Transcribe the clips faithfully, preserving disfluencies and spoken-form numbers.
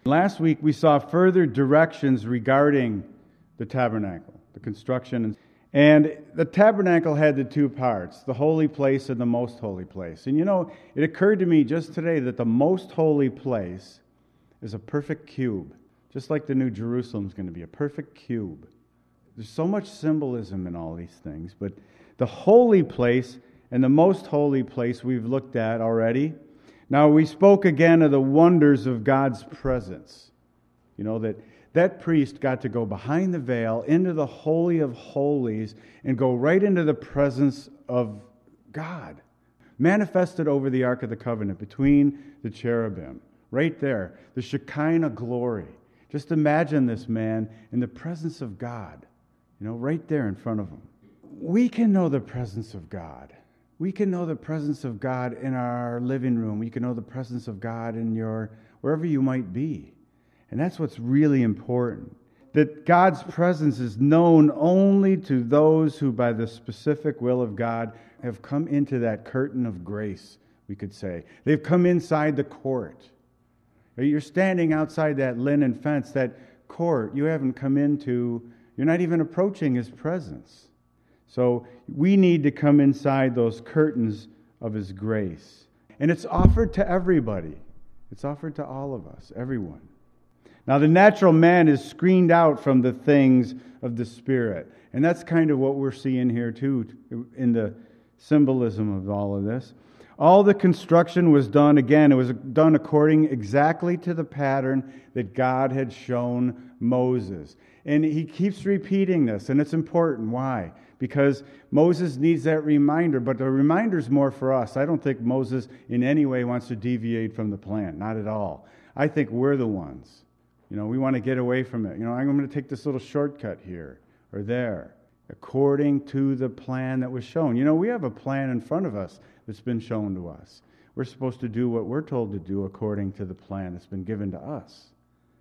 Last week we saw further directions regarding the tabernacle, the construction. And the tabernacle had the two parts, the holy place and the most holy place. And you know, it occurred to me just today that the most holy place is a perfect cube, just like the New Jerusalem is going to be a perfect cube. There's so much symbolism in all these things, but the holy place and the most holy place we've looked at already. Now, we spoke again of the wonders of God's presence. You know, that that priest got to go behind the veil into the Holy of Holies and go right into the presence of God, manifested over the Ark of the Covenant between the cherubim, right there, the Shekinah glory. Just imagine this man in the presence of God, you know, right there in front of him. We can know the presence of God. We can know the presence of God in our living room. We can know the presence of God in your, wherever you might be. And that's what's really important. That God's presence is known only to those who, by the specific will of God, have come into that curtain of grace, we could say. They've come inside the court. You're standing outside that linen fence, that court you haven't come into. You're not even approaching His presence. So we need to come inside those curtains of His grace. And it's offered to everybody. It's offered to all of us, everyone. Now, the natural man is screened out from the things of the Spirit. And that's kind of what we're seeing here, too, in the symbolism of all of this. All the construction was done, again, it was done according exactly to the pattern that God had shown Moses. And he keeps repeating this, and it's important. Why? Because Moses needs that reminder, but the reminder's more for us. I don't think Moses in any way wants to deviate from the plan, not at all. I think we're the ones. You know, we want to get away from it. You know, I'm going to take this little shortcut here or there, according to the plan that was shown. You know, we have a plan in front of us that's been shown to us. We're supposed to do what we're told to do according to the plan that's been given to us.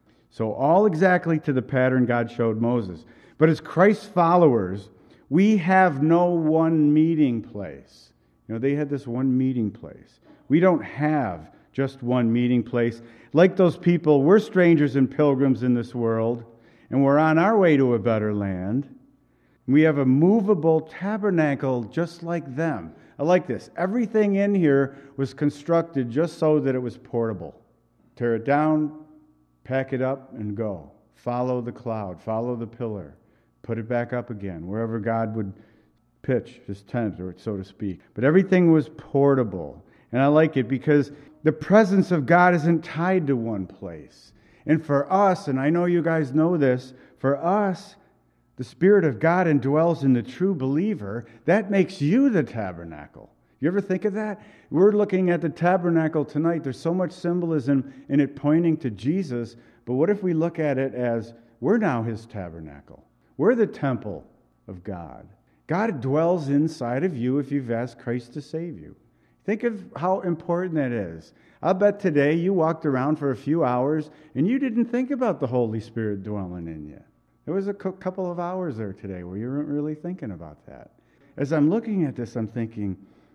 So all exactly to the pattern God showed Moses. But as Christ's followers, we have no one meeting place. You know, they had this one meeting place. We don't have just one meeting place. Like those people, we're strangers and pilgrims in this world, and we're on our way to a better land. We have a movable tabernacle just like them. I like this. Everything in here was constructed just so that it was portable. Tear it down, pack it up, and go. Follow the cloud, follow the pillar. Put it back up again, wherever God would pitch His tent, or so to speak. But everything was portable. And I like it because the presence of God isn't tied to one place. And for us, and I know you guys know this, for us, the Spirit of God indwells in the true believer. That makes you the tabernacle. You ever think of that? We're looking at the tabernacle tonight. There's so much symbolism in it pointing to Jesus. But what if we look at it as we're now His tabernacle? We're the temple of God. God dwells inside of you if you've asked Christ to save you. Think of how important that is. I'll bet today you walked around for a few hours and you didn't think about the Holy Spirit dwelling in you. There was a couple of hours there today where you weren't really thinking about that. As I'm looking at this, I'm thinking,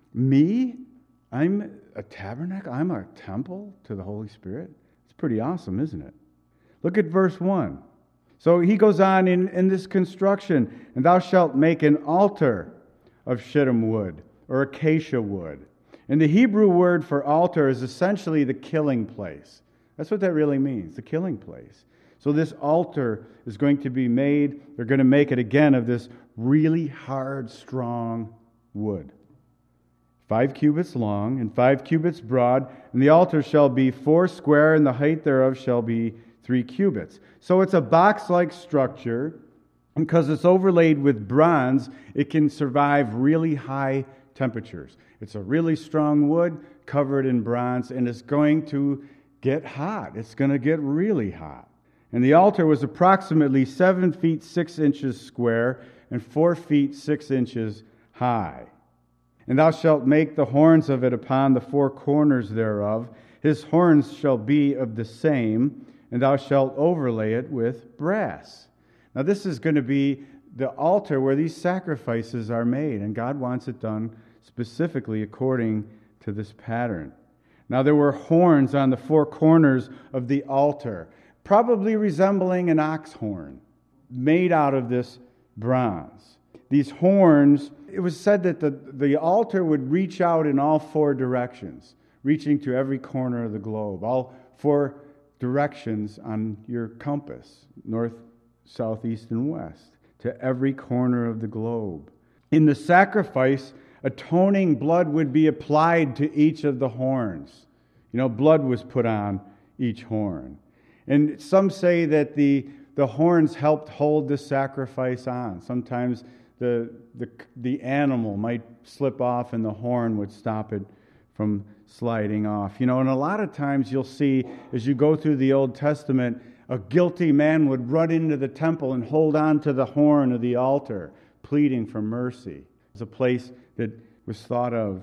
me? I'm a tabernacle? I'm a temple to the Holy Spirit? It's pretty awesome, isn't it? Look at verse one. So he goes on in, in this construction, and thou shalt make an altar of shittim wood or acacia wood. And the Hebrew word for altar is essentially the killing place. That's what that really means, the killing place. So this altar is going to be made, they're going to make it again of this really hard, strong wood. Five cubits long and five cubits broad, and the altar shall be four square, and the height thereof shall be three cubits. So it's a box-like structure, and because it's overlaid with bronze, it can survive really high temperatures. It's a really strong wood covered in bronze, and it's going to get hot. It's going to get really hot. And the altar was approximately seven feet six inches square and four feet six inches high. And thou shalt make the horns of it upon the four corners thereof. His horns shall be of the same, and thou shalt overlay it with brass. Now this is going to be the altar where these sacrifices are made, and God wants it done specifically according to this pattern. Now there were horns on the four corners of the altar, probably resembling an ox horn, made out of this bronze. These horns, it was said that the, the altar would reach out in all four directions, reaching to every corner of the globe, all four directions on your compass, north, south, east, and west, to every corner of the globe. In the sacrifice, atoning blood would be applied to each of the horns. You know, blood was put on each horn. And some say that the, the horns helped hold the sacrifice on. Sometimes the, the, the animal might slip off and the horn would stop it from sliding off. You know, and a lot of times you'll see, as you go through the Old Testament, a guilty man would run into the temple and hold on to the horn of the altar, pleading for mercy. It's a place that was thought of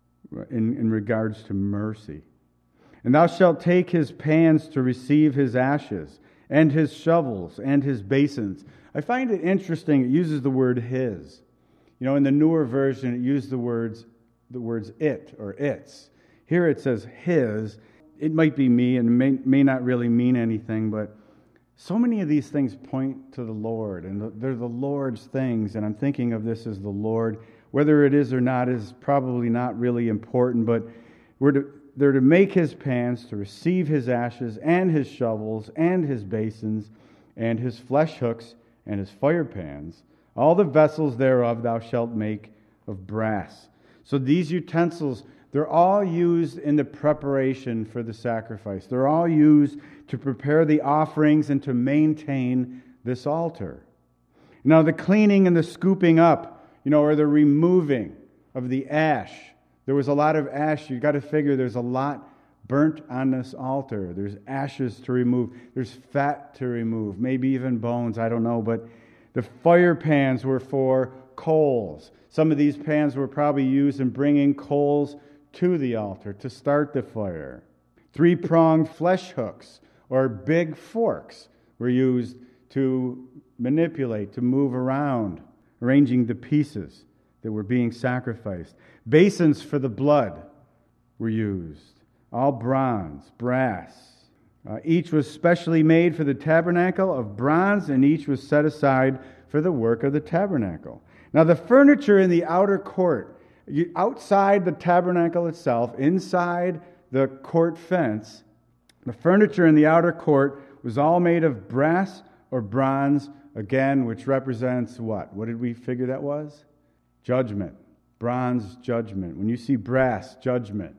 in, in regards to mercy. And thou shalt take his pans to receive his ashes, and his shovels, and his basins. I find it interesting, it uses the word his. You know, in the newer version, it used the words, the words it or its. Here it says his. It might be me and may, may not really mean anything, but so many of these things point to the Lord, and they're the Lord's things, and I'm thinking of this as the Lord. Whether it is or not is probably not really important, but we're to, they're to make his pans, to receive his ashes, and his shovels, and his basins, and his flesh hooks, and his fire pans. All the vessels thereof thou shalt make of brass. So these utensils, they're all used in the preparation for the sacrifice. They're all used to prepare the offerings and to maintain this altar. Now the cleaning and the scooping up, you know, or the removing of the ash. There was a lot of ash. You've got to figure there's a lot burnt on this altar. There's ashes to remove. There's fat to remove. Maybe even bones. I don't know. But the fire pans were for coals. Some of these pans were probably used in bringing coals to the altar to start the fire. Three-pronged flesh hooks or big forks were used to manipulate, to move around, arranging the pieces that were being sacrificed. Basins for the blood were used, all bronze, brass. Uh, each was specially made for the tabernacle of bronze, and each was set aside for the work of the tabernacle. Now the furniture in the outer court, you, outside the tabernacle itself, inside the court fence, the furniture in the outer court was all made of brass or bronze, again, which represents what? What did we figure that was? Judgment. Bronze, judgment. When you see brass, judgment.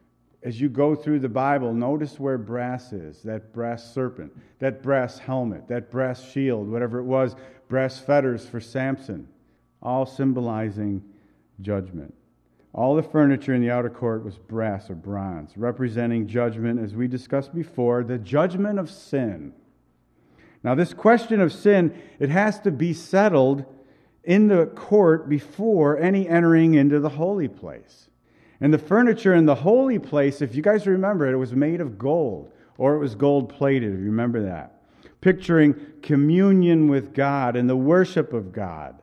As you go through the Bible, notice where brass is. That brass serpent, that brass helmet, that brass shield, whatever it was, brass fetters for Samson, all symbolizing judgment. All the furniture in the outer court was brass or bronze, representing judgment, as we discussed before, the judgment of sin. Now, this question of sin, it has to be settled in the court before any entering into the holy place. And the furniture in the holy place, if you guys remember it, it was made of gold, or it was gold-plated, if you remember that. Picturing communion with God and the worship of God.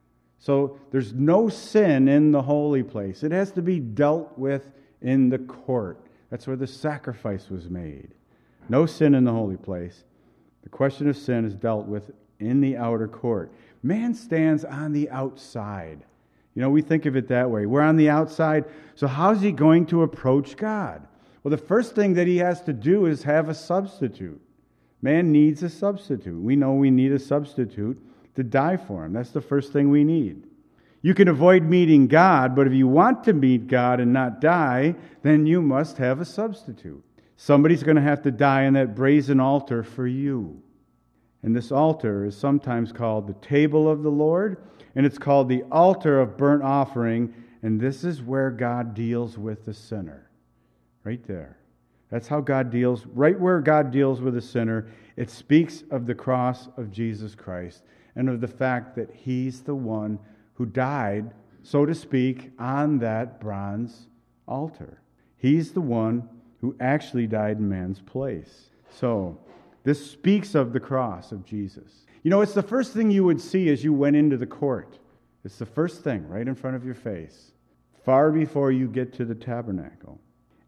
So there's no sin in the holy place. It has to be dealt with in the court. That's where the sacrifice was made. No sin in the holy place. The question of sin is dealt with in the outer court. Man stands on the outside. You know, we think of it that way. We're on the outside. So how's he going to approach God? Well, the first thing that he has to do is have a substitute. Man needs a substitute. We know we need a substitute to die for him. That's the first thing we need. You can avoid meeting God, but if you want to meet God and not die, then you must have a substitute. Somebody's going to have to die on that brazen altar for you. And this altar is sometimes called the table of the Lord, and it's called the altar of burnt offering, and this is where God deals with the sinner. Right there. That's how God deals, right where God deals with a sinner. It speaks of the cross of Jesus Christ and of the fact that He's the one who died, so to speak, on that bronze altar. He's the one who actually died in man's place. So, this speaks of the cross of Jesus. You know, it's the first thing you would see as you went into the court. It's the first thing right in front of your face, far before you get to the tabernacle.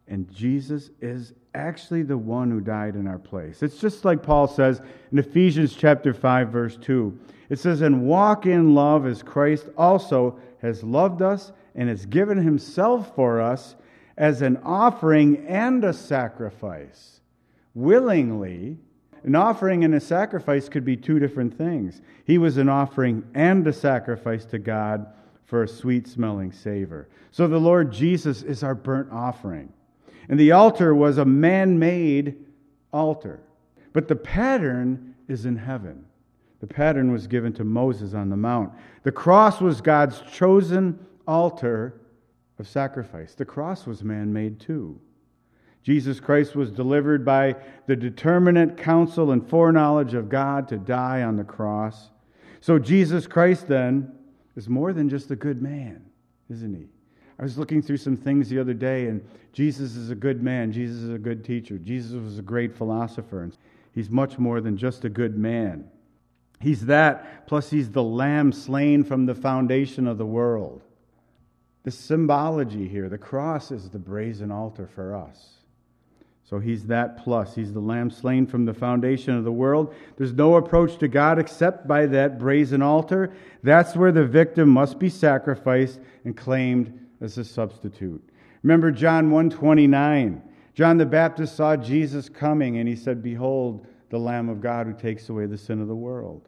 And Jesus is actually the one who died in our place. It's just like Paul says in Ephesians chapter five, verse two. It says, "And walk in love as Christ also has loved us and has given himself for us as an offering and a sacrifice." Willingly. An offering and a sacrifice could be two different things. He was an offering and a sacrifice to God for a sweet-smelling savor. So the Lord Jesus is our burnt offering. And the altar was a man-made altar. But the pattern is in heaven. The pattern was given to Moses on the mount. The cross was God's chosen altar of sacrifice. The cross was man-made too. Jesus Christ was delivered by the determinate counsel and foreknowledge of God to die on the cross. So Jesus Christ then is more than just a good man, isn't he? I was looking through some things the other day, and Jesus is a good man. Jesus is a good teacher. Jesus was a great philosopher. And he's much more than just a good man. He's that, plus he's the lamb slain from the foundation of the world. The symbology here, the cross is the brazen altar for us. So he's that plus. He's the lamb slain from the foundation of the world. There's no approach to God except by that brazen altar. That's where the victim must be sacrificed and claimed as a substitute. Remember John one twenty-nine. John the Baptist saw Jesus coming and he said, "Behold, the Lamb of God who takes away the sin of the world."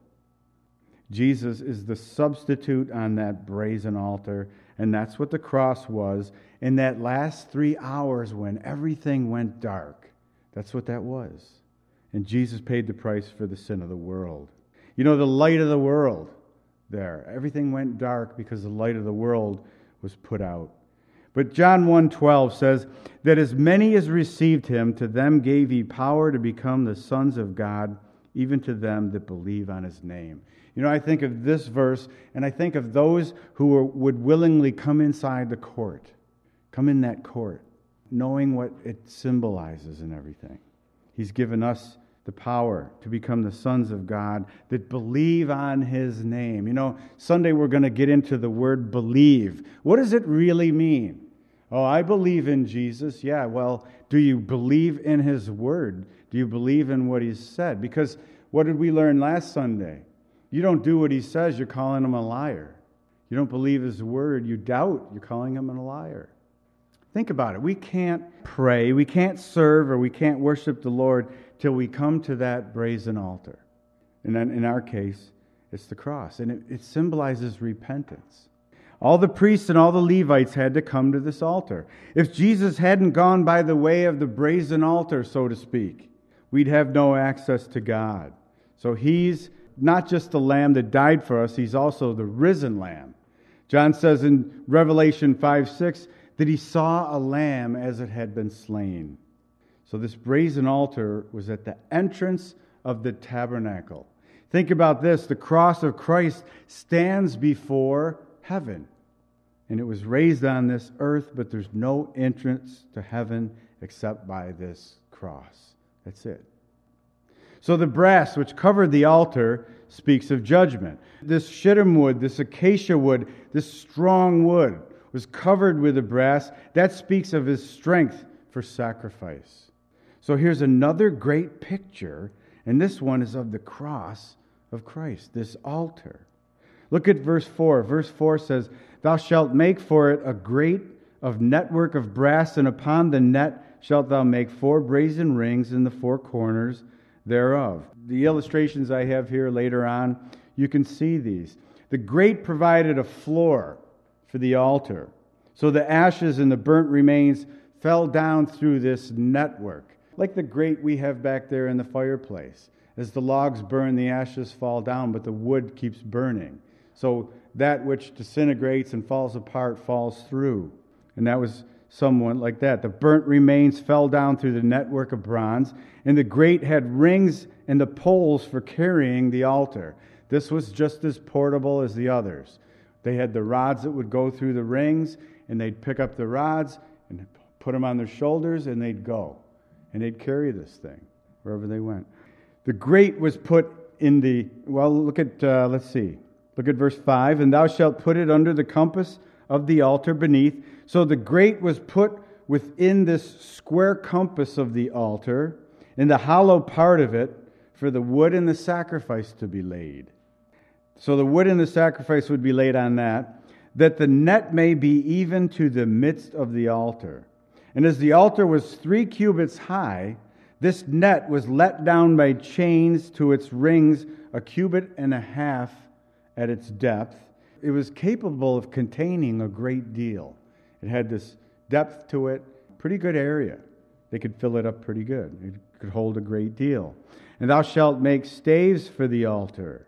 Jesus is the substitute on that brazen altar, and that's what the cross was. In that last three hours when everything went dark, that's what that was. And Jesus paid the price for the sin of the world. You know, the light of the world there. Everything went dark because the light of the world was put out. But John one twelve says that as many as received him, to them gave he power to become the sons of God, even to them that believe on his name. You know, I think of this verse, and I think of those who are, would willingly come inside the court, come in that court, knowing what it symbolizes and everything. He's given us the power to become the sons of God that believe on his name. You know, Sunday we're going to get into the word believe. What does it really mean? Oh, I believe in Jesus. Yeah, well, do you believe in his word? Do you believe in what he's said? Because what did we learn last Sunday? You don't do what he says, you're calling him a liar. You don't believe his word, you doubt, you're calling him a liar. Think about it. We can't pray, we can't serve, or we can't worship the Lord till we come to that brazen altar. And then in our case, it's the cross. And it, it symbolizes repentance. All the priests and all the Levites had to come to this altar. If Jesus hadn't gone by the way of the brazen altar, so to speak, we'd have no access to God. So he's not just the lamb that died for us, he's also the risen lamb. John says in Revelation five six that he saw a lamb as it had been slain. So this brazen altar was at the entrance of the tabernacle. Think about this. The cross of Christ stands before heaven. And it was raised on this earth, but there's no entrance to heaven except by this cross. That's it. So the brass which covered the altar speaks of judgment. This shittim wood, this acacia wood, this strong wood was covered with the brass. That speaks of his strength for sacrifice. So here's another great picture, and this one is of the cross of Christ, this altar. Look at verse four. Verse four says, "Thou shalt make for it a grate of network of brass, and upon the net shalt thou make four brazen rings in the four corners thereof." The illustrations I have here later on, you can see these. The grate provided a floor for the altar. So the ashes and the burnt remains fell down through this network, like the grate we have back there in the fireplace. As the logs burn, the ashes fall down, but the wood keeps burning. So that which disintegrates and falls apart falls through. And that was somewhat like that. The burnt remains fell down through the network of bronze, and the grate had rings and the poles for carrying the altar. This was just as portable as the others. They had the rods that would go through the rings, and they'd pick up the rods and put them on their shoulders, and they'd go. And they'd carry this thing wherever they went. The grate was put in the, well, look at, uh, let's see. Look at verse five. "And thou shalt put it under the compass of the altar beneath." So the grate was put within this square compass of the altar, in the hollow part of it, for the wood and the sacrifice to be laid. So the wood and the sacrifice would be laid on that, that the net may be even to the midst of the altar. And as the altar was three cubits high, this net was let down by chains to its rings a cubit and a half at its depth. It was capable of containing a great deal. It had this depth to it, pretty good area. They could fill it up pretty good. It could hold a great deal. And thou shalt make staves for the altar,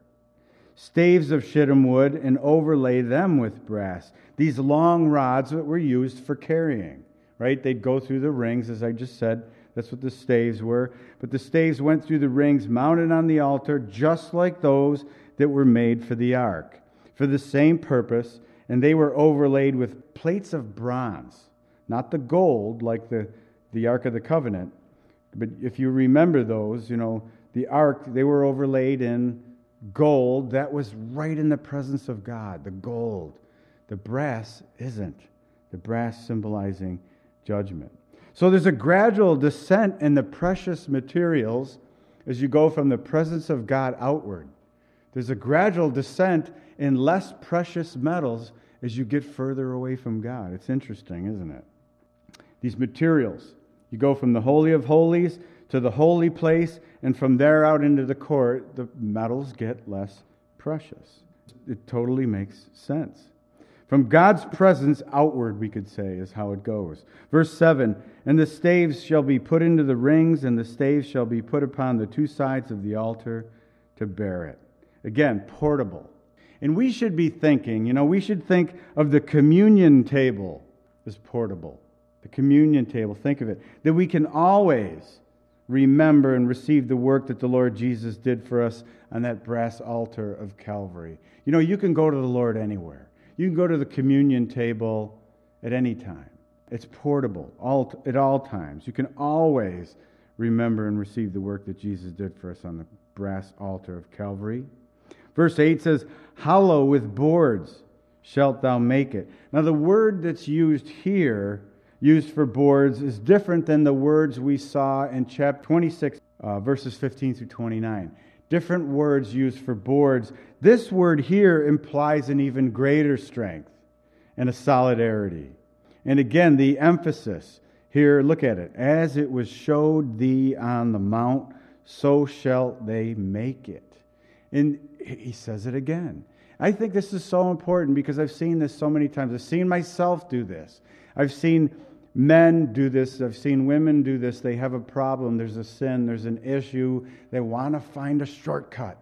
staves of shittim wood, and overlay them with brass. These long rods that were used for carrying, right? They'd go through the rings, as I just said. That's what the staves were. But the staves went through the rings mounted on the altar, just like those that were made for the ark, for the same purpose, and they were overlaid with plates of bronze, not the gold like the, the Ark of the Covenant. But if you remember those, you know, the ark, they were overlaid in gold. That was right in the presence of God, the gold. The brass isn't. The brass symbolizing judgment. So there's a gradual descent in the precious materials as you go from the presence of God outward. There's a gradual descent in less precious metals as you get further away from God. It's interesting, isn't it? These materials. You go from the Holy of Holies to the holy place, and from there out into the court, the metals get less precious. It totally makes sense. From God's presence outward, we could say, is how it goes. Verse seven, and the staves shall be put into the rings, and the staves shall be put upon the two sides of the altar to bear it. Again, portable. And we should be thinking, you know, we should think of the communion table as portable. The communion table, think of it. That we can always remember and receive the work that the Lord Jesus did for us on that brass altar of Calvary. You know, you can go to the Lord anywhere. You can go to the communion table at any time. It's portable all, at all times. You can always remember and receive the work that Jesus did for us on the brass altar of Calvary. Verse eight says, hollow with boards shalt thou make it. Now the word that's used here, used for boards, is different than the words we saw in chapter twenty-six, uh, verses fifteen through twenty-nine. Different words used for boards. This word here implies an even greater strength and a solidarity. And again, the emphasis here, look at it. As it was showed thee on the mount, so shalt they make it. And he says it again. I think this is so important because I've seen this so many times. I've seen myself do this. I've seen men do this. I've seen women do this. They have a problem. There's a sin. There's an issue. They want to find a shortcut.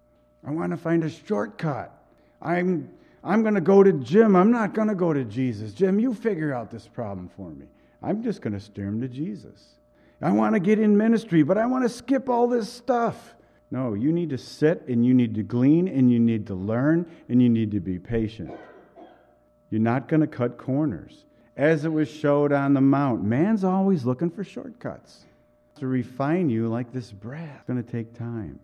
I want to find a shortcut. I'm I'm going to go to Jim. I'm not going to go to Jesus. Jim, you figure out this problem for me. I'm just going to steer him to Jesus. I want to get in ministry, but I want to skip all this stuff. No, you need to sit and you need to glean and you need to learn and you need to be patient. You're not going to cut corners. As it was showed on the mount, man's always looking for shortcuts. To refine you like this brass, it's going to take time.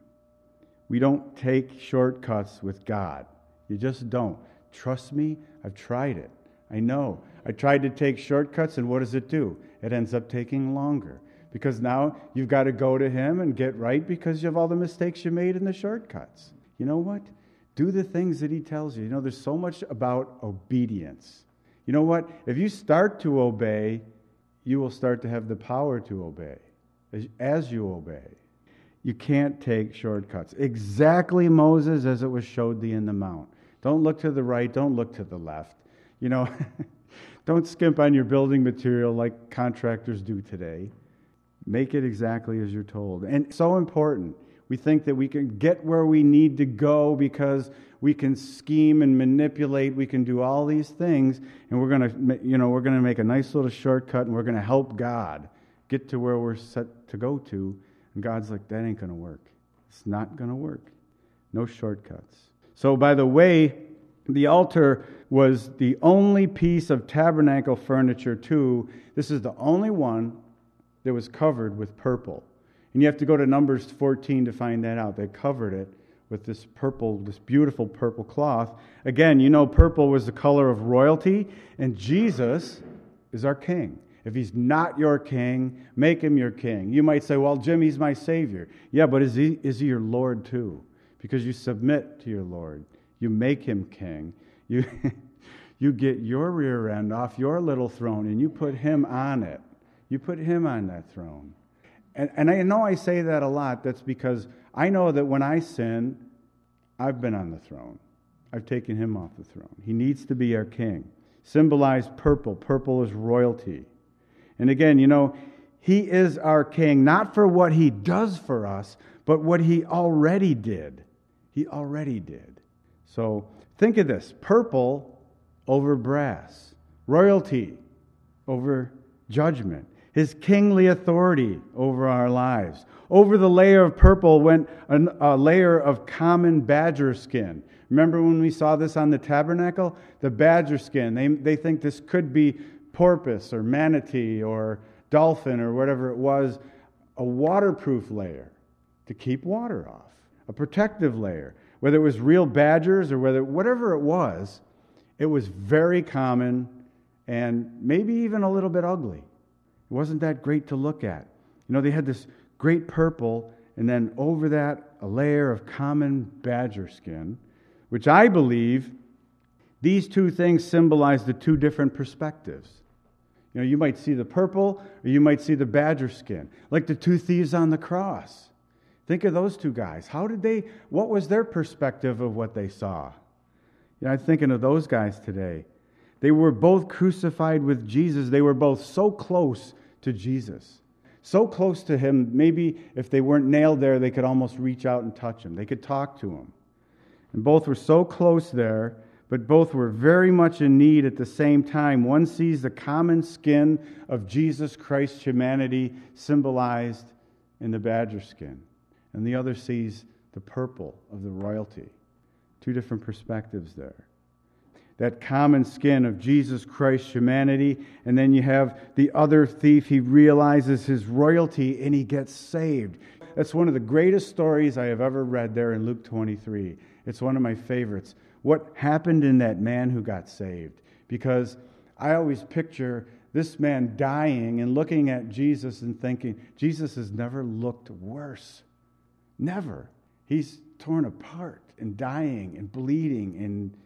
We don't take shortcuts with God. You just don't. Trust me, I've tried it. I know. I tried to take shortcuts, and what does it do? It ends up taking longer. Because now you've got to go to Him and get right because you have all the mistakes you made in the shortcuts. You know what? Do the things that He tells you. You know, there's so much about obedience. You know what? If you start to obey, you will start to have the power to obey as, as you obey. You can't take shortcuts. Exactly, Moses, as it was showed thee in the mount. Don't look to the right. Don't look to the left. You know, don't skimp on your building material like contractors do today. Make it exactly as you're told. And it's so important. We think that we can get where we need to go because we can scheme and manipulate. We can do all these things, and we're going to, you know, we're going to make a nice little shortcut, and we're going to help God get to where we're set to go to. And God's like, that ain't going to work. It's not going to work. No shortcuts. So, by the way, the altar was the only piece of tabernacle furniture, too. This is the only one that was covered with purple. And you have to go to Numbers fourteen to find that out. They covered it with this purple, this beautiful purple cloth. Again, you know purple was the color of royalty, and Jesus is our king. If he's not your king, make him your king. You might say, well, Jim, he's my Savior. Yeah, but is he, is he your Lord too? Because you submit to your Lord. You make him king. You, you get your rear end off your little throne and you put him on it. You put him on that throne. And, and I know I say that a lot. That's because I know that when I sin, I've been on the throne. I've taken him off the throne. He needs to be our king. Symbolized purple. Purple is royalty. And again, you know, he is our king, not for what he does for us, but what he already did. He already did. So think of this. Purple over brass. Royalty over judgment. His kingly authority over our lives. Over the layer of purple went an, a layer of common badger skin. Remember when we saw this on the tabernacle? The badger skin. They, they think this could be porpoise or manatee or dolphin or whatever it was. A waterproof layer to keep water off. A protective layer. Whether it was real badgers or whether whatever it was, it was very common and maybe even a little bit ugly. It wasn't that great to look at. You know, they had this great purple, and then over that, a layer of common badger skin, which I believe these two things symbolize the two different perspectives. You know, you might see the purple, or you might see the badger skin, like the two thieves on the cross. Think of those two guys. How did they, what was their perspective of what they saw? You know, I'm thinking of those guys today. They were both crucified with Jesus. They were both so close to Jesus. So close to him, maybe if they weren't nailed there, they could almost reach out and touch him. They could talk to him. And both were so close there, but both were very much in need at the same time. One sees the common skin of Jesus Christ's humanity symbolized in the badger skin, and the other sees the purple of the royalty. Two different perspectives there. That common skin of Jesus Christ's humanity, and then you have the other thief. He realizes his royalty and he gets saved. That's one of the greatest stories I have ever read there in Luke twenty-three. It's one of my favorites. What happened in that man who got saved? Because I always picture this man dying and looking at Jesus and thinking, Jesus has never looked worse. Never. He's torn apart and dying and bleeding and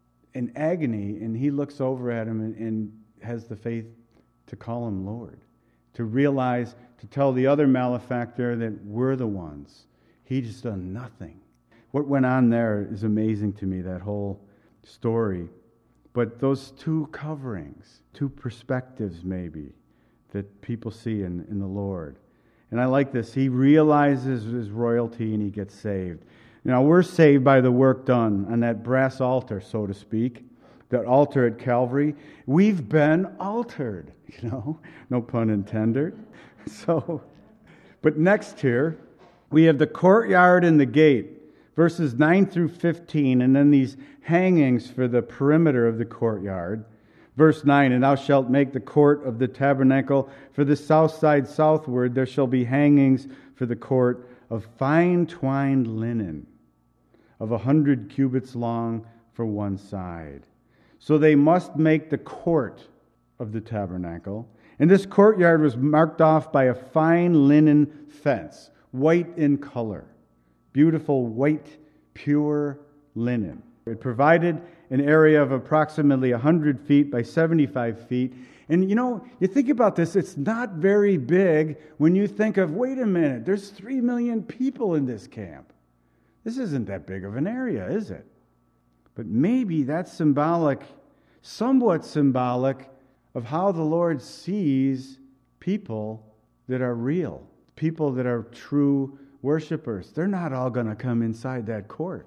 in agony, and he looks over at him and, and has the faith to call him Lord, to realize, to tell the other malefactor that we're the ones. He just done nothing. What went on there is amazing to me, that whole story. But those two coverings, two perspectives maybe, that people see in, in the Lord. And I like this. He realizes his royalty and he gets saved. Now, we're saved by the work done on that brass altar, so to speak, that altar at Calvary. We've been altered, you know, no pun intended. So, but next here, we have the courtyard and the gate, verses nine through fifteen, and then these hangings for the perimeter of the courtyard. Verse nine, and thou shalt make the court of the tabernacle for the south side southward. There shall be hangings for the court of fine twined linen, of a hundred cubits long for one side. So they must make the court of the tabernacle. And this courtyard was marked off by a fine linen fence, white in color. Beautiful white, pure linen. It provided an area of approximately one hundred feet by seventy-five feet. And you know, you think about this, it's not very big when you think of, wait a minute, there's three million people in this camp. This isn't that big of an area, is it? But maybe that's symbolic, somewhat symbolic, of how the Lord sees people that are real, people that are true worshipers. They're not all going to come inside that court.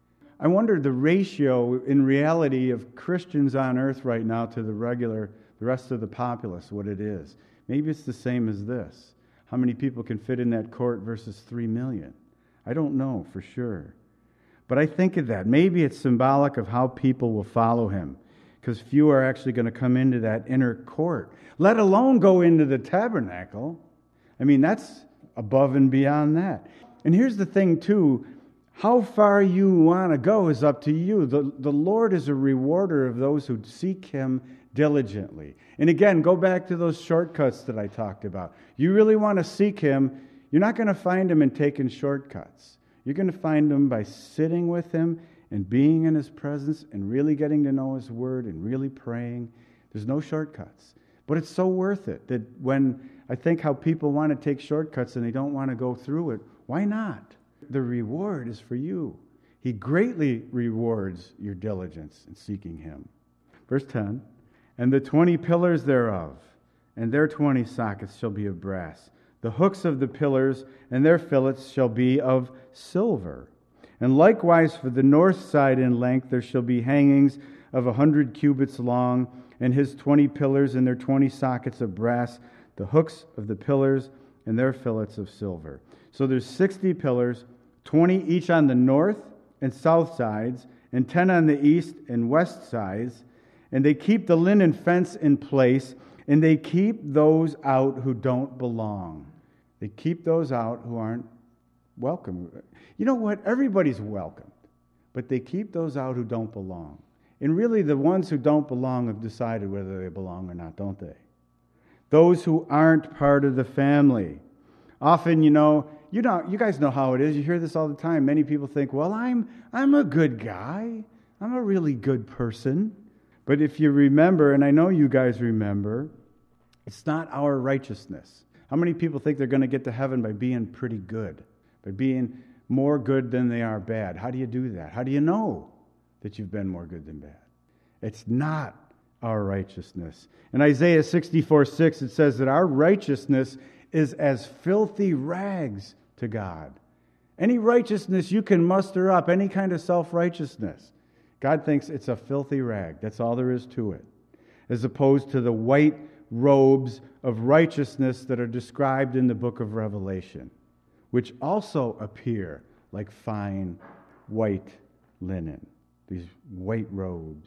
I wonder the ratio in reality of Christians on earth right now to the regular, the rest of the populace, what it is. Maybe it's the same as this. How many people can fit in that court versus three million? I don't know for sure. But I think of that. Maybe it's symbolic of how people will follow him, because few are actually going to come into that inner court, let alone go into the tabernacle. I mean, that's above and beyond that. And here's the thing, too. How far you want to go is up to you. The, the Lord is a rewarder of those who seek him diligently. And again, go back to those shortcuts that I talked about. You really want to seek Him, you're not going to find Him in taking shortcuts. You're going to find Him by sitting with Him and being in His presence and really getting to know His Word and really praying. There's no shortcuts. But it's so worth it that when I think how people want to take shortcuts and they don't want to go through it, why not? The reward is for you. He greatly rewards your diligence in seeking Him. Verse ten, and the twenty pillars thereof, and their twenty sockets shall be of brass. The hooks of the pillars and their fillets shall be of silver. And likewise for the north side in length there shall be hangings of a hundred cubits long, and his twenty pillars and their twenty sockets of brass, the hooks of the pillars and their fillets of silver. So there's sixty pillars, twenty each on the north and south sides, and ten on the east and west sides. And they keep the linen fence in place, and they keep those out who don't belong. They keep those out who aren't welcome. You know what? Everybody's welcomed, but they keep those out who don't belong. And really, the ones who don't belong have decided whether they belong or not, don't they? Those who aren't part of the family. Often, you know, you know, you guys know how it is. You hear this all the time. Many people think, well, I'm, I'm a good guy. I'm a really good person. But if you remember, and I know you guys remember, it's not our righteousness. How many people think they're going to get to heaven by being pretty good? By being more good than they are bad? How do you do that? How do you know that you've been more good than bad? It's not our righteousness. In Isaiah sixty-four six, it says that our righteousness is as filthy rags to God. Any righteousness you can muster up, any kind of self-righteousness, God thinks it's a filthy rag. That's all there is to it. As opposed to the white robes of righteousness that are described in the book of Revelation, which also appear like fine white linen, these white robes.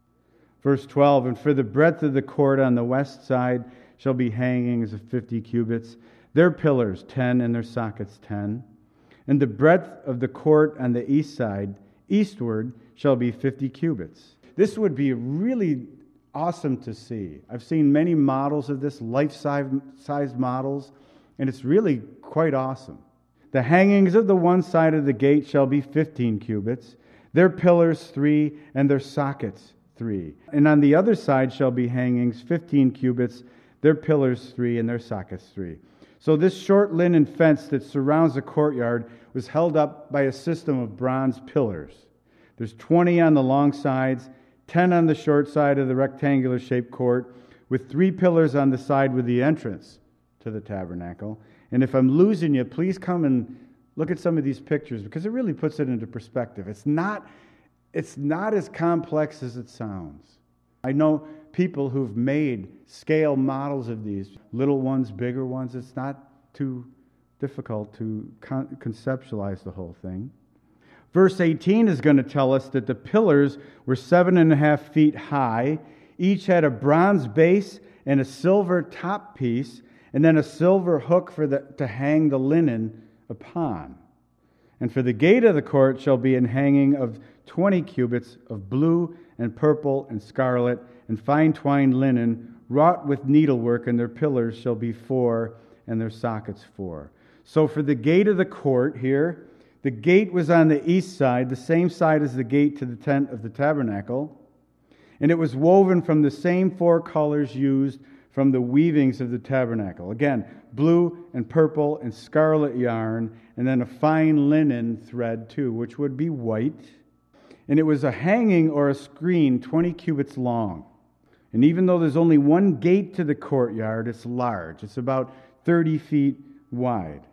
Verse twelve, and for the breadth of the court on the west side shall be hangings of fifty cubits, their pillars ten, and their sockets ten. And the breadth of the court on the east side, eastward, shall be fifty cubits. This would be really awesome to see. I've seen many models of this, life-size models, and it's really quite awesome. The hangings of the one side of the gate shall be fifteen cubits, their pillars three, and their sockets three. And on the other side shall be hangings fifteen cubits, their pillars three, and their sockets three. So this short linen fence that surrounds the courtyard was held up by a system of bronze pillars. There's twenty on the long sides, ten on the short side of the rectangular-shaped court, with three pillars on the side with the entrance to the tabernacle. And if I'm losing you, please come and look at some of these pictures, because it really puts it into perspective. It's not, it's not as complex as it sounds. I know people who've made scale models of these, little ones, bigger ones. It's not too difficult to con- conceptualize the whole thing. Verse eighteen is going to tell us that the pillars were seven and a half feet high. Each had a bronze base and a silver top piece, and then a silver hook for the, to hang the linen upon. And for the gate of the court shall be an hanging of twenty cubits of blue and purple and scarlet and fine twined linen, wrought with needlework, and their pillars shall be four, and their sockets four. So for the gate of the court here, the gate was on the east side, the same side as the gate to the tent of the tabernacle, and it was woven from the same four colors used from the weavings of the tabernacle. Again, blue and purple and scarlet yarn, and then a fine linen thread too, which would be white. And it was a hanging or a screen twenty cubits long. And even though there's only one gate to the courtyard, it's large. It's about thirty feet wide.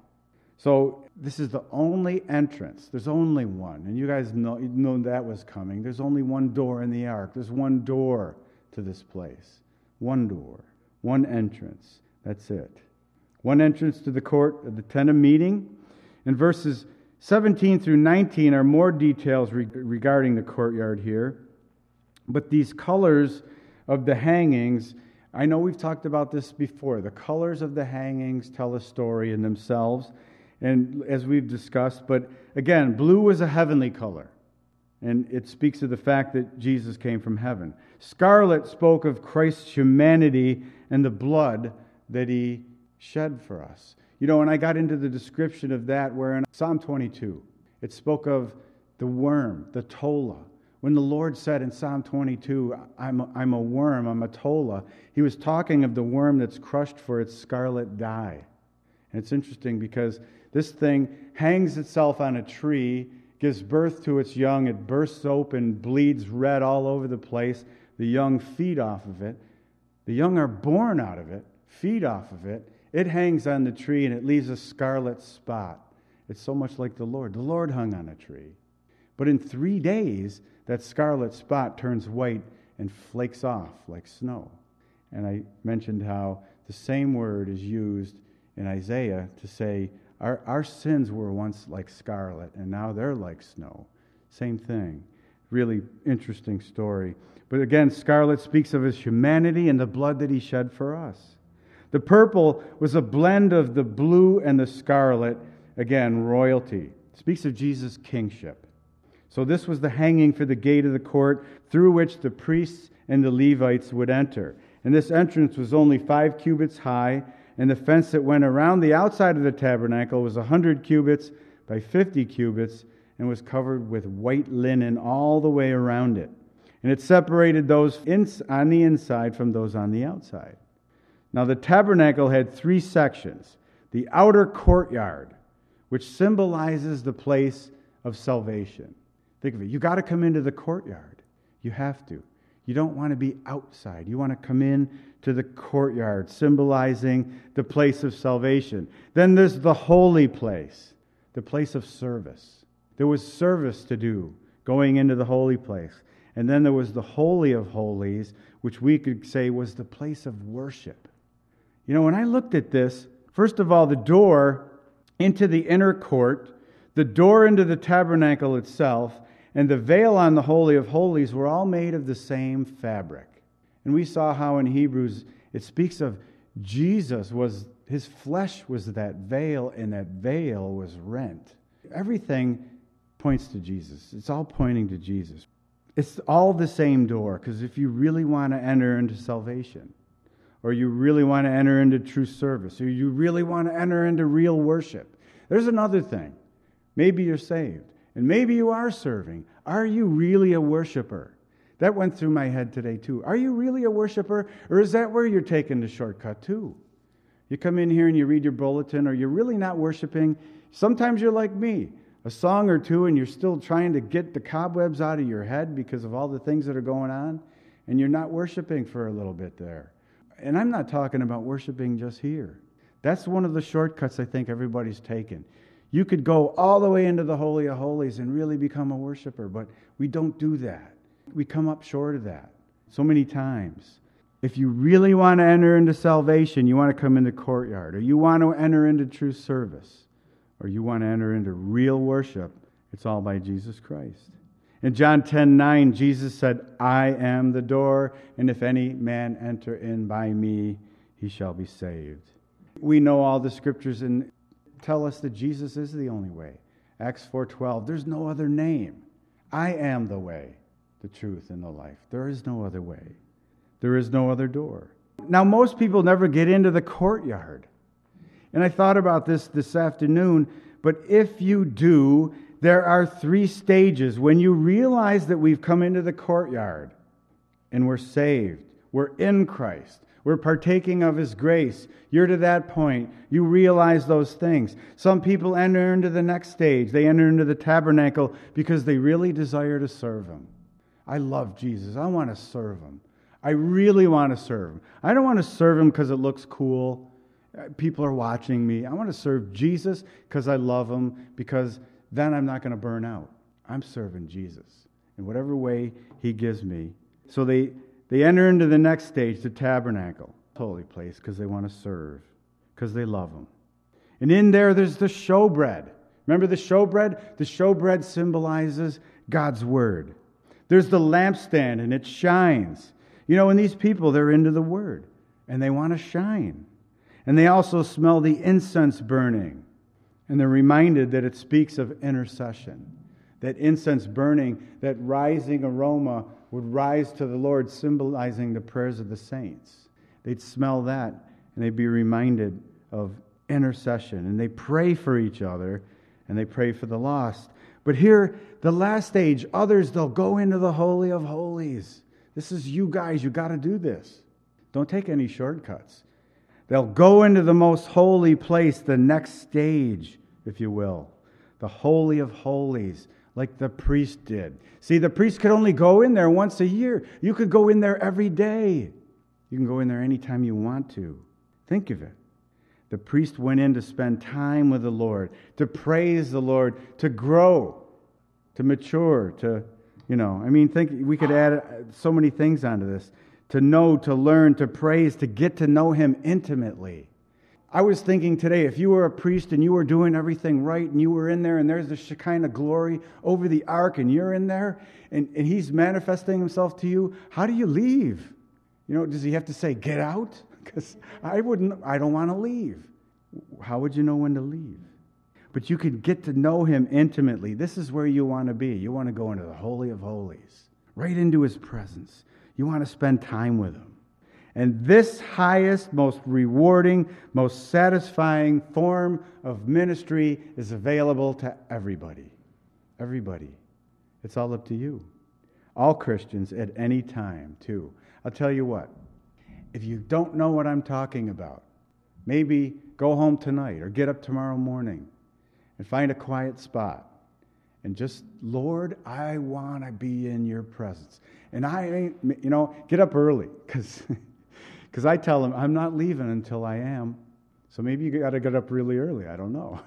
So this is the only entrance. There's only one. And you guys know, you know that was coming. There's only one door in the ark. There's one door to this place. One door. One entrance. That's it. One entrance to the court of the tent of meeting. In verses seventeen through nineteen are more details re- regarding the courtyard here. But these colors of the hangings, I know we've talked about this before. The colors of the hangings tell a story in themselves, and as we've discussed. But again, blue was a heavenly color. and it speaks of the fact that Jesus came from heaven. Scarlet spoke of Christ's humanity and the blood that he shed for us. You know, when I got into the description of that, where in Psalm twenty-two, it spoke of the worm, the tola. When the Lord said in Psalm twenty-two, I'm a, I'm a worm, I'm a tola, he was talking of the worm that's crushed for its scarlet dye. And it's interesting because this thing hangs itself on a tree, gives birth to its young, it bursts open, bleeds red all over the place. The young feed off of it. The young are born out of it, feed off of it. It hangs on the tree and it leaves a scarlet spot. It's so much like the Lord. The Lord hung on a tree. But in three days, that scarlet spot turns white and flakes off like snow. And I mentioned how the same word is used in Isaiah to say, our, our sins were once like scarlet, and now they're like snow. Same thing. Really interesting story. But again, scarlet speaks of his humanity and the blood that he shed for us. The purple was a blend of the blue and the scarlet. Again, royalty. It speaks of Jesus' kingship. So this was the hanging for the gate of the court through which the priests and the Levites would enter. And this entrance was only five cubits high, and the fence that went around the outside of the tabernacle was a hundred cubits by fifty cubits and was covered with white linen all the way around it. And it separated those in, on the inside from those on the outside. Now the tabernacle had three sections. The outer courtyard, which symbolizes the place of salvation. Think of it. You got to come into the courtyard. You have to. You don't want to be outside. You want to come in to the courtyard, symbolizing the place of salvation. Then there's the holy place, the place of service. There was service to do going into the holy place. And then there was the Holy of Holies, which we could say was the place of worship. You know, when I looked at this, first of all, the door into the inner court, the door into the tabernacle itself, and the veil on the Holy of Holies were all made of the same fabric. And we saw how in Hebrews it speaks of Jesus was, his flesh was that veil, and that veil was rent. Everything points to Jesus. It's all pointing to Jesus. It's all the same door, because if you really want to enter into salvation, or you really want to enter into true service, or you really want to enter into real worship, there's another thing. Maybe you're saved, and maybe you are serving. Are you really a worshiper? That went through my head today too. Are you really a worshiper, or is that where you're taking the shortcut too? You come in here and you read your bulletin, or you're really not worshiping. Sometimes you're like me. A song or two, and you're still trying to get the cobwebs out of your head because of all the things that are going on, and you're not worshiping for a little bit there. And I'm not talking about worshiping just here. That's one of the shortcuts I think everybody's taken. You could go all the way into the Holy of Holies and really become a worshiper, but we don't do that. We come up short of that so many times. If you really want to enter into salvation, you want to come in the courtyard, or you want to enter into true service, or you want to enter into real worship, it's all by Jesus Christ. In John ten nine, Jesus said, I am the door, and if any man enter in by me, he shall be saved. We know all the scriptures and tell us that Jesus is the only way. Acts four twelve, there's no other name. I am the way, the truth, and the life. There is no other way. There is no other door. Now, most people never get into the courtyard. And I thought about this this afternoon, but if you do, there are three stages. When you realize that we've come into the courtyard and we're saved, we're in Christ, we're partaking of His grace, you're to that point, you realize those things. Some people enter into the next stage. They enter into the tabernacle because they really desire to serve Him. I love Jesus. I want to serve Him. I really want to serve Him. I don't want to serve Him because it looks cool. People are watching me. I want to serve Jesus because I love Him, because then I'm not going to burn out. I'm serving Jesus in whatever way He gives me. So they, they enter into the next stage, the tabernacle, holy place, because they want to serve, because they love Him. And in there, there's the showbread. Remember the showbread? The showbread symbolizes God's Word. There's the lampstand, and it shines. You know, and these people, they're into the Word, and they want to shine. And they also smell the incense burning. And they're reminded that it speaks of intercession. That incense burning, that rising aroma would rise to the Lord, symbolizing the prayers of the saints. They'd smell that, and they'd be reminded of intercession. And they pray for each other, and they pray for the lost. But here, the last stage, others, they'll go into the Holy of Holies. This is you guys, you got to do this. Don't take any shortcuts. They'll go into the most holy place, the next stage, if you will. The Holy of Holies, like the priest did. See, the priest could only go in there once a year. You could go in there every day. You can go in there anytime you want to. Think of it. The priest went in to spend time with the Lord, to praise the Lord, to grow, to mature, to, you know, I mean, think we could add so many things onto this. To know, to learn, to praise, to get to know Him intimately. I was thinking today, if you were a priest and you were doing everything right and you were in there and there's the Shekinah glory over the ark and you're in there and, and He's manifesting Himself to you, how do you leave? You know, does He have to say, get out? Because I wouldn't, I don't want to leave. How would you know when to leave? But you could get to know Him intimately. This is where you want to be. You want to go into the Holy of Holies, right into His presence. You want to spend time with Him. And this highest, most rewarding, most satisfying form of ministry is available to everybody. Everybody. It's all up to you. All Christians at any time, too. I'll tell you what. If you don't know what I'm talking about, maybe go home tonight or get up tomorrow morning and find a quiet spot. And just, Lord, I want to be in your presence. And I ain't, you know, get up early, because because I tell Him I'm not leaving until I am. So maybe you got to get up really early, I don't know,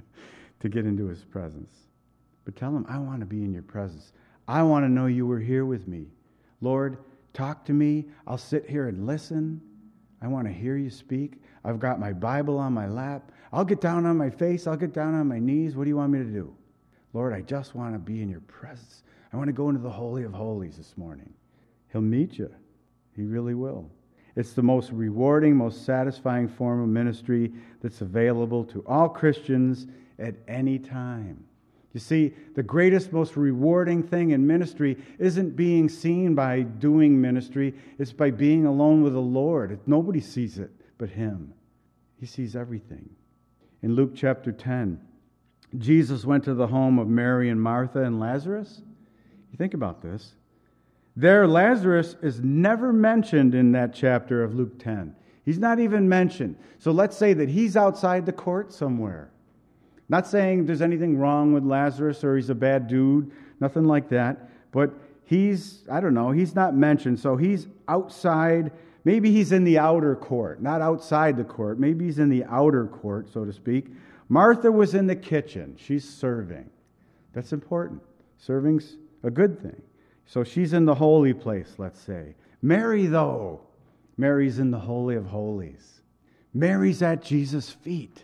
to get into His presence. But tell Him, I want to be in your presence. I want to know you were here with me. Lord, talk to me. I'll sit here and listen. I want to hear you speak. I've got my Bible on my lap. I'll get down on my face. I'll get down on my knees. What do you want me to do? Lord, I just want to be in your presence. I want to go into the Holy of Holies this morning. He'll meet you. He really will. It's the most rewarding, most satisfying form of ministry that's available to all Christians at any time. You see, the greatest, most rewarding thing in ministry isn't being seen by doing ministry. It's by being alone with the Lord. Nobody sees it but Him. He sees everything. In Luke chapter ten, Jesus went to the home of Mary and Martha and Lazarus. You think about this. There, Lazarus is never mentioned in that chapter of Luke ten. He's not even mentioned. So let's say that he's outside the court somewhere. Not saying there's anything wrong with Lazarus or he's a bad dude, nothing like that. But he's, I don't know, he's not mentioned. So he's outside. Maybe he's in the outer court, not outside the court. Maybe he's in the outer court, so to speak. Martha was in the kitchen. She's serving. That's important. Serving's a good thing. So she's in the holy place, let's say. Mary, though, Mary's in the Holy of Holies. Mary's at Jesus' feet.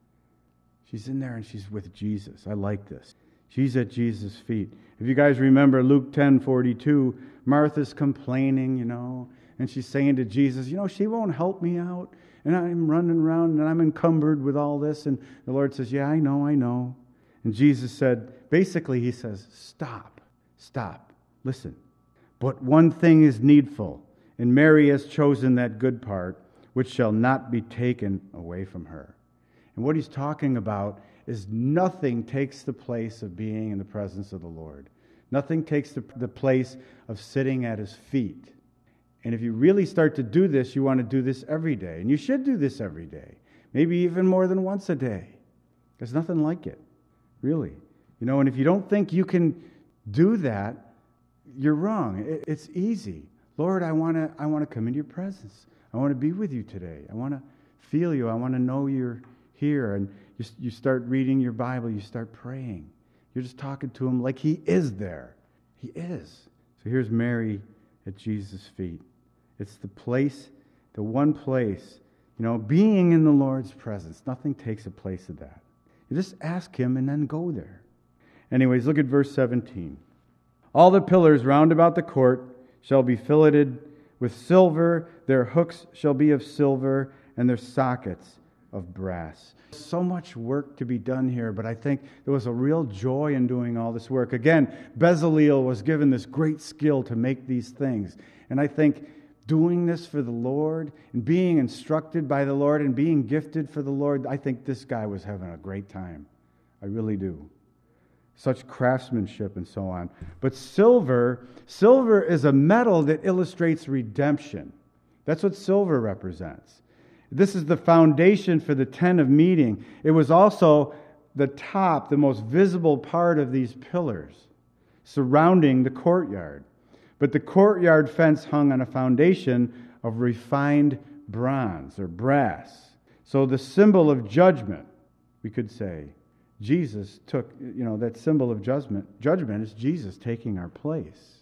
She's in there and she's with Jesus. I like this. She's at Jesus' feet. If you guys remember Luke ten forty-two, Martha's complaining, you know, and she's saying to Jesus, you know, she won't help me out. And I'm running around and I'm encumbered with all this. And the Lord says, yeah, I know, I know. And Jesus said, basically he says, stop, stop, listen. But one thing is needful, and Mary has chosen that good part, which shall not be taken away from her. And what he's talking about is nothing takes the place of being in the presence of the Lord. Nothing takes the, the place of sitting at His feet. And if you really start to do this, you want to do this every day. And you should do this every day. Maybe even more than once a day. There's nothing like it, really. You know, and if you don't think you can do that, you're wrong. It, it's easy. Lord, I want to I want to come into your presence. I want to be with you today. I want to feel you. I want to know you're here. And you, you start reading your Bible. You start praying. You're just talking to Him like He is there. He is. So here's Mary at Jesus' feet. It's the place, the one place, you know, being in the Lord's presence. Nothing takes a place of that. You just ask Him and then go there. Anyways, look at verse seventeen. All the pillars round about the court shall be filleted with silver. Their hooks shall be of silver, and their sockets of brass. So much work to be done here, but I think there was a real joy in doing all this work. Again, Bezaleel was given this great skill to make these things. And I think doing this for the Lord and being instructed by the Lord and being gifted for the Lord, I think this guy was having a great time. I really do. Such craftsmanship and so on. But silver, silver is a metal that illustrates redemption. That's what silver represents. This is the foundation for the tent of meeting. It was also the top, the most visible part of these pillars surrounding the courtyard. But the courtyard fence hung on a foundation of refined bronze or brass. So the symbol of judgment, we could say, Jesus took, you know, that symbol of judgment. Judgment is Jesus taking our place.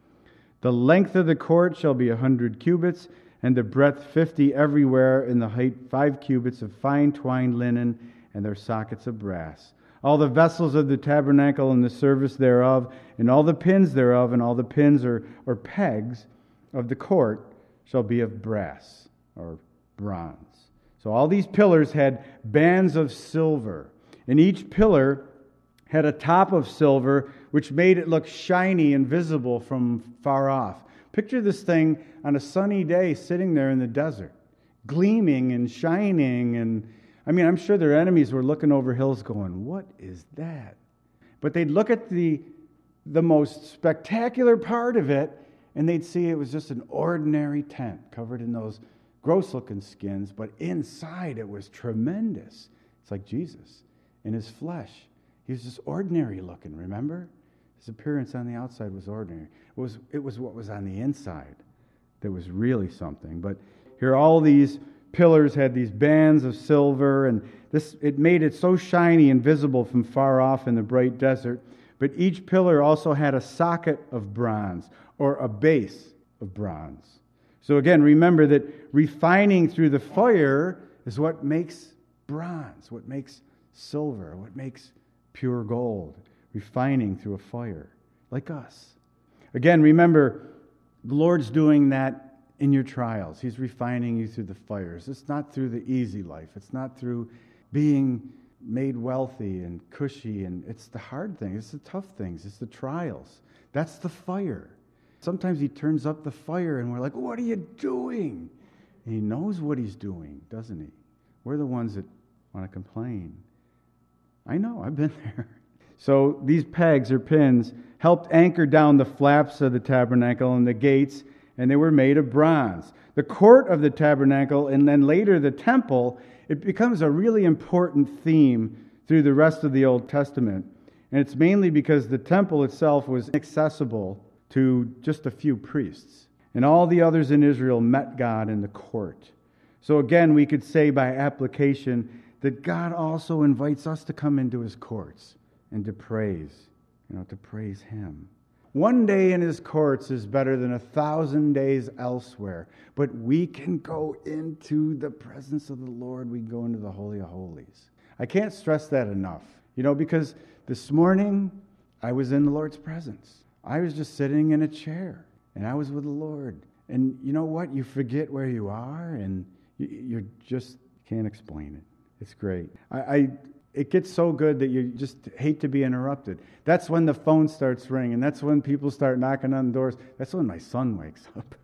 The length of the court shall be a hundred cubits, and the breadth fifty everywhere, and the height five cubits of fine twined linen, and their sockets of brass. All the vessels of the tabernacle and the service thereof, and all the pins thereof, and all the pins or, or pegs of the court shall be of brass or bronze. So all these pillars had bands of silver, and each pillar had a top of silver, which made it look shiny and visible from far off. Picture this thing on a sunny day sitting there in the desert, gleaming and shining. And I mean, I'm sure their enemies were looking over hills going, what is that? But they'd look at the, the most spectacular part of it, and they'd see it was just an ordinary tent covered in those gross-looking skins, but inside it was tremendous. It's like Jesus in his flesh. He was just ordinary looking, remember? His appearance on the outside was ordinary. It was, it was what was on the inside that was really something. But here all these pillars had these bands of silver, and this it made it so shiny and visible from far off in the bright desert. But each pillar also had a socket of bronze, or a base of bronze. So again, remember that refining through the fire is what makes bronze, what makes silver, what makes pure gold. Refining through a fire, like us. Again, remember, the Lord's doing that in your trials. He's refining you through the fires. It's not through the easy life. It's not through being made wealthy and cushy. And it's the hard things. It's the tough things. It's the trials. That's the fire. Sometimes he turns up the fire and we're like, what are you doing? And he knows what he's doing, doesn't he? We're the ones that want to complain. I know, I've been there. So these pegs or pins helped anchor down the flaps of the tabernacle and the gates, and they were made of bronze. The court of the tabernacle and then later the temple, it becomes a really important theme through the rest of the Old Testament. And it's mainly because the temple itself was accessible to just a few priests. And all the others in Israel met God in the court. So again, we could say by application that God also invites us to come into his courts and to praise, you know, to praise him. One day in his courts is better than a thousand days elsewhere. But we can go into the presence of the Lord. We can go into the Holy of Holies. I can't stress that enough, you know, because this morning I was in the Lord's presence. I was just sitting in a chair, and I was with the Lord. And you know what? You forget where you are, and you, you just can't explain it. It's great. I, I It gets so good that you just hate to be interrupted. That's when the phone starts ringing. That's when people start knocking on the doors. That's when my son wakes up.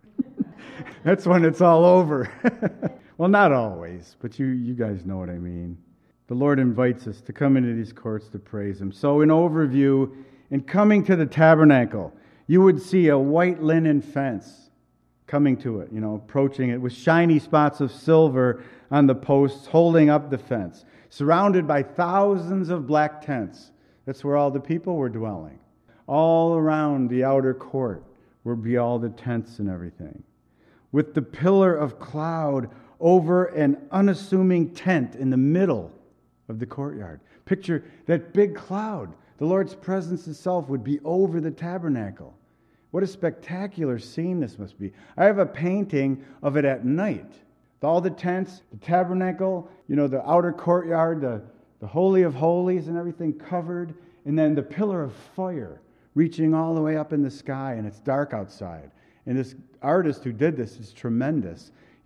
That's when it's all over. Well, not always, but you, you guys know what I mean. The Lord invites us to come into these courts to praise him. So in overview, in coming to the tabernacle, you would see a white linen fence coming to it, you know, approaching it with shiny spots of silver on the posts holding up the fence, surrounded by thousands of black tents. That's where all the people were dwelling. All around the outer court would be all the tents and everything. With the pillar of cloud over an unassuming tent in the middle of the courtyard. Picture that big cloud. The Lord's presence itself would be over the tabernacle. What a spectacular scene this must be. I have a painting of it at night. All the tents, the tabernacle, you know, the outer courtyard, the, the Holy of Holies and everything covered, and then the pillar of fire reaching all the way up in the sky, and it's dark outside. And this artist who did this is tremendous.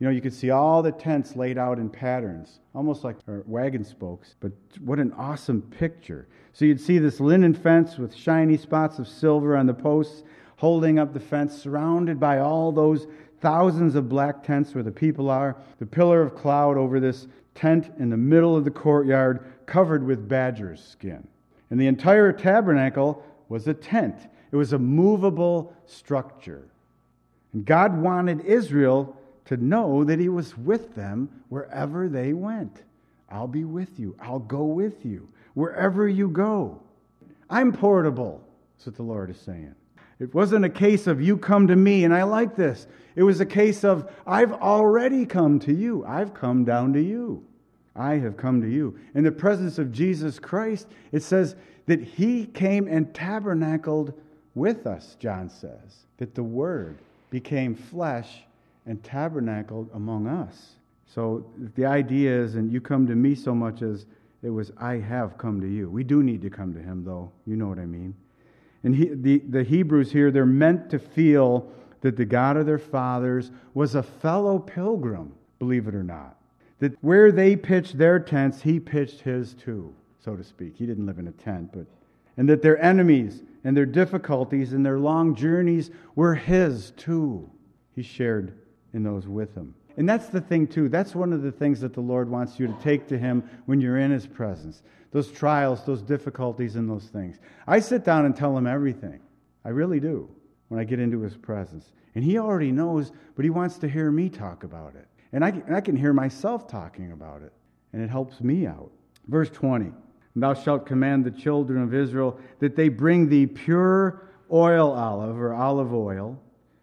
You know, you could see all the tents laid out in patterns, almost like wagon spokes, but what an awesome picture. So you'd see this linen fence with shiny spots of silver on the posts, holding up the fence, surrounded by all those thousands of black tents where the people are, the pillar of cloud over this tent in the middle of the courtyard, covered with badger's skin. And the entire tabernacle was a tent. It was a movable structure. And God wanted Israel to know that He was with them wherever they went. I'll be with you. I'll go with you. Wherever you go. I'm portable. That's what the Lord is saying. It wasn't a case of you come to me and I like this. It was a case of I've already come to you. I've come down to you. I have come to you. In the presence of Jesus Christ, it says that He came and tabernacled with us, John says. That the Word became flesh and tabernacled among us. So the idea is, and you come to me so much as it was, I have come to you. We do need to come to Him, though. You know what I mean. And he, the, the Hebrews here, they're meant to feel that the God of their fathers was a fellow pilgrim, believe it or not. That where they pitched their tents, He pitched His too, so to speak. He didn't live in a tent, but... And that their enemies and their difficulties and their long journeys were His too. He shared in those with Him. And that's the thing too. That's one of the things that the Lord wants you to take to Him when you're in His presence. Those trials, those difficulties, and those things. I sit down and tell Him everything. I really do when I get into His presence. And He already knows, but He wants to hear me talk about it. And I, and I can hear myself talking about it. And it helps me out. Verse twenty. Thou shalt command the children of Israel that they bring thee pure oil olive or olive oil,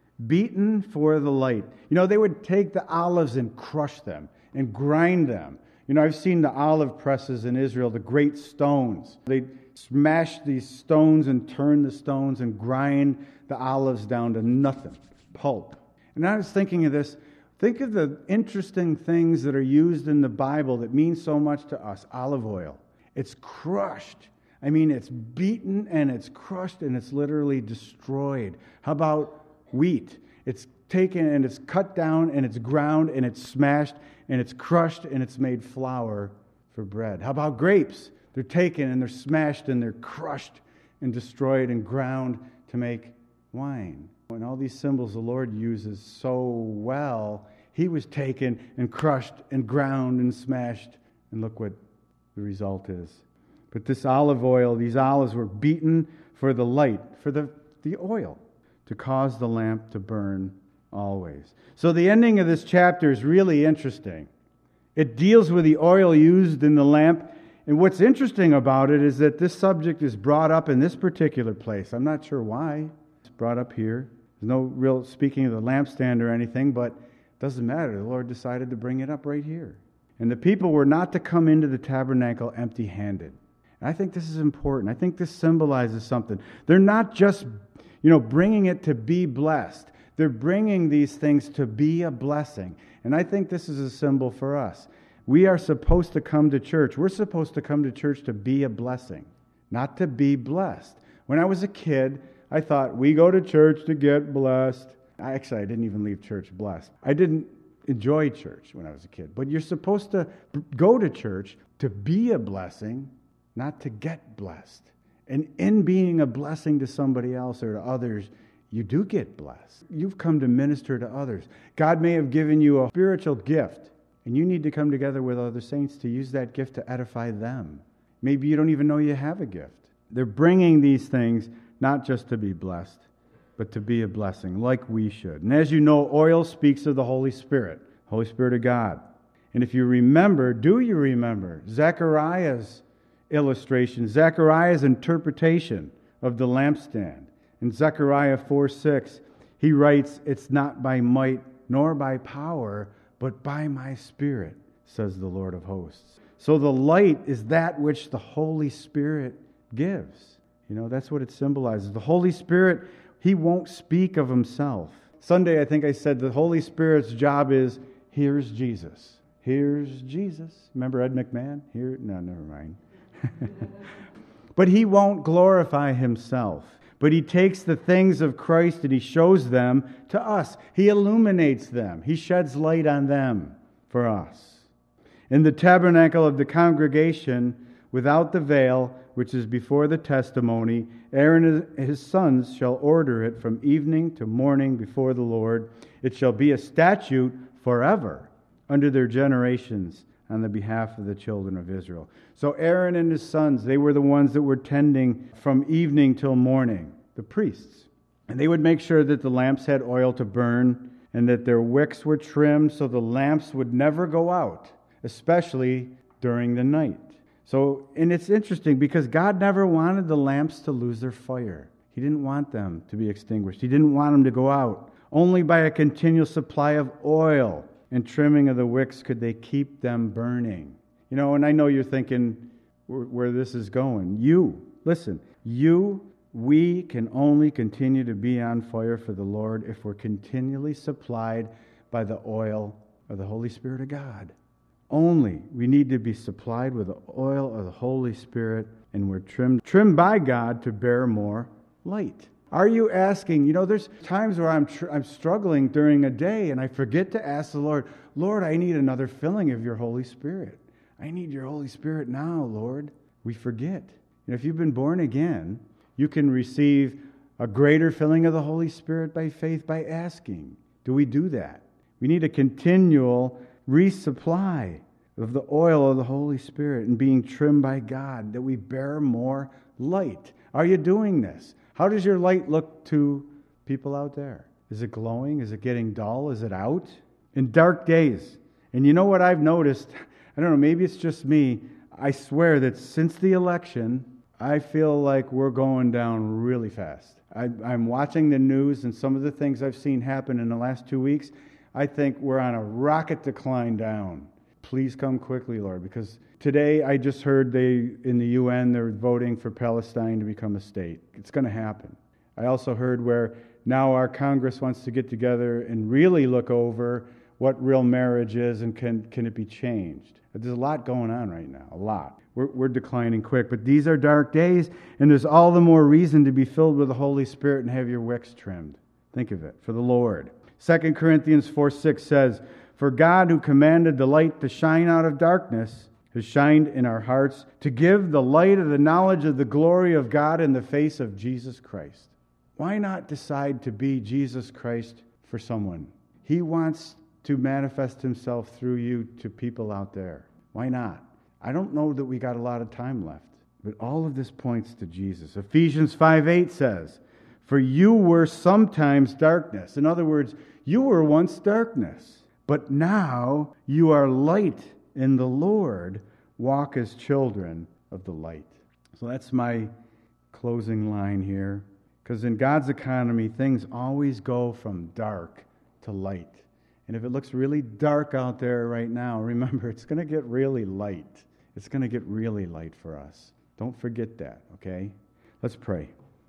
beaten for the light. You know, they would take the olives and crush them and grind them. You know, I've seen the olive presses in Israel, the great stones. They smash these stones and turn the stones and grind the olives down to nothing, pulp. And I was thinking of this. Think of the interesting things that are used in the Bible that mean so much to us. Olive oil. It's crushed. I mean, it's beaten and it's crushed and it's literally destroyed. How about wheat? It's taken and it's cut down and it's ground and it's smashed and it's crushed and it's made flour for bread. How about grapes? They're taken and they're smashed and they're crushed and destroyed and ground to make wine. And all these symbols the Lord uses so well, He was taken and crushed and ground and smashed. And look what the result is. But this olive oil, these olives were beaten for the light, for the, the oil, to cause the lamp to burn always. So the ending of this chapter is really interesting. It deals with the oil used in the lamp. And what's interesting about it is that this subject is brought up in this particular place. I'm not sure why it's brought up here. There's no real speaking of the lampstand or anything, but it doesn't matter. The Lord decided to bring it up right here. And the people were not to come into the tabernacle empty-handed. And I think this is important. I think this symbolizes something. They're not just, you know, bringing it to be blessed. They're bringing these things to be a blessing. And I think this is a symbol for us. We are supposed to come to church. We're supposed to come to church to be a blessing, not to be blessed. When I was a kid, I thought, we go to church to get blessed. Actually, I didn't even leave church blessed. I didn't enjoy church when I was a kid. But you're supposed to go to church to be a blessing, not to get blessed. And in being a blessing to somebody else or to others, you do get blessed. You've come to minister to others. God may have given you a spiritual gift, and you need to come together with other saints to use that gift to edify them. Maybe you don't even know you have a gift. They're bringing these things not just to be blessed, but to be a blessing, like we should. And as you know, oil speaks of the Holy Spirit, Holy Spirit of God. And if you remember, do you remember Zechariah's illustration, Zechariah's interpretation of the lampstand? In Zechariah four six, he writes, "It's not by might nor by power, but by my Spirit, says the Lord of hosts." So the light is that which the Holy Spirit gives. You know, that's what it symbolizes. The Holy Spirit, He won't speak of Himself. Sunday, I think I said the Holy Spirit's job is, here's Jesus. Here's Jesus. Remember Ed McMahon? Here? No, never mind. But He won't glorify Himself. But he takes the things of Christ and he shows them to us. He illuminates them. He sheds light on them for us. In the tabernacle of the congregation, without the veil, which is before the testimony, Aaron and his sons shall order it from evening to morning before the Lord. It shall be a statute forever under their generations on the behalf of the children of Israel. So Aaron and his sons, they were the ones that were tending from evening till morning, the priests. And they would make sure that the lamps had oil to burn and that their wicks were trimmed so the lamps would never go out, especially during the night. So, and it's interesting because God never wanted the lamps to lose their fire. He didn't want them to be extinguished. He didn't want them to go out. Only by a continual supply of oil and trimming of the wicks could they keep them burning. You know, and I know you're thinking where, where this is going. You, listen, you, we can only continue to be on fire for the Lord if we're continually supplied by the oil of the Holy Spirit of God. Only we need to be supplied with the oil of the Holy Spirit, and we're trimmed, trimmed by God to bear more light. Are you asking, you know, there's times where I'm tr- I'm struggling during a day, and I forget to ask the Lord, Lord, I need another filling of your Holy Spirit. I need your Holy Spirit now, Lord. We forget. And if you've been born again, you can receive a greater filling of the Holy Spirit by faith by asking. Do we do that? We need a continual resupply of the oil of the Holy Spirit and being trimmed by God, that we bear more light. Are you doing this? How does your light look to people out there? Is it glowing? Is it getting dull? Is it out? In dark days. And you know what I've noticed? I don't know, maybe it's just me. I swear that since the election, I feel like we're going down really fast. I, I'm watching the news and some of the things I've seen happen in the last two weeks. I think we're on a rocket decline down. Please come quickly, Lord, because today I just heard they in the U N they're voting for Palestine to become a state. It's going to happen. I also heard where now our Congress wants to get together and really look over what real marriage is and can can it be changed. There's a lot going on right now, a lot. We're, we're declining quick, but these are dark days, and there's all the more reason to be filled with the Holy Spirit and have your wicks trimmed. Think of it, for the Lord. Second Corinthians four six says, "For God who commanded the light to shine out of darkness has shined in our hearts to give the light of the knowledge of the glory of God in the face of Jesus Christ." Why not decide to be Jesus Christ for someone? He wants to manifest himself through you to people out there. Why not? I don't know that we got a lot of time left, but all of this points to Jesus. Ephesians five eight says, "For you were sometimes darkness." In other words, you were once darkness, but now you are light in the Lord. Walk as children of the light. So that's my closing line here. Because in God's economy, things always go from dark to light. And if it looks really dark out there right now, remember, it's going to get really light. It's going to get really light for us. Don't forget that, okay? Let's pray.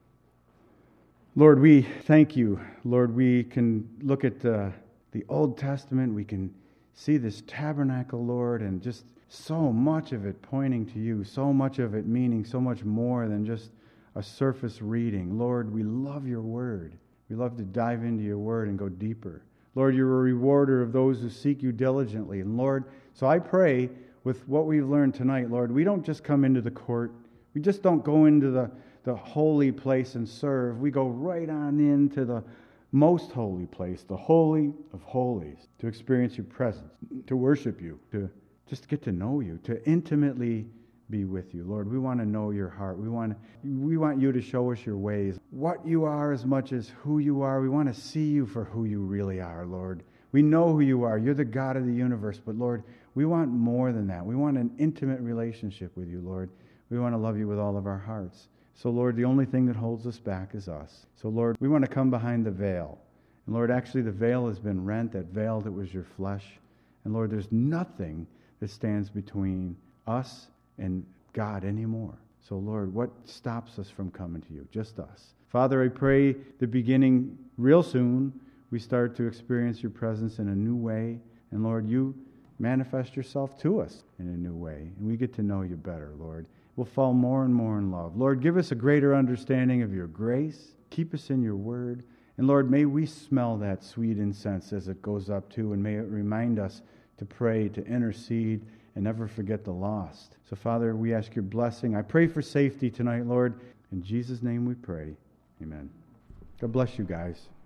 Lord, we thank you. Lord, we can look at uh, the Old Testament. We can see this tabernacle, Lord, and just so much of it pointing to you, so much of it meaning so much more than just a surface reading. Lord, we love your word. We love to dive into your word and go deeper. Lord, you're a rewarder of those who seek you diligently. And Lord, so I pray with what we've learned tonight, Lord, we don't just come into the court. We just don't go into the, the holy place and serve. We go right on into the most holy place, the Holy of Holies, to experience your presence, to worship you, to just get to know you, to intimately be with you. Lord, we want to know your heart. We want, we want you to show us your ways, what you are as much as who you are. We want to see you for who you really are, Lord. We know who you are. You're the God of the universe, but Lord, we want more than that. We want an intimate relationship with you, Lord. We want to love you with all of our hearts. So, Lord, the only thing that holds us back is us. So, Lord, we want to come behind the veil. And, Lord, actually the veil has been rent, that veil that was your flesh. And, Lord, there's nothing that stands between us and God anymore. So, Lord, what stops us from coming to you? Just us. Father, I pray the beginning real soon, we start to experience your presence in a new way. And, Lord, you manifest yourself to us in a new way. And we get to know you better, Lord. we'll fall more and more in love. Lord, give us a greater understanding of your grace. Keep us in your word. And Lord, may we smell that sweet incense as it goes up too, and may it remind us to pray, to intercede, and never forget the lost. So, Father, we ask your blessing. I pray for safety tonight, Lord. In Jesus' name we pray. Amen. God bless you guys.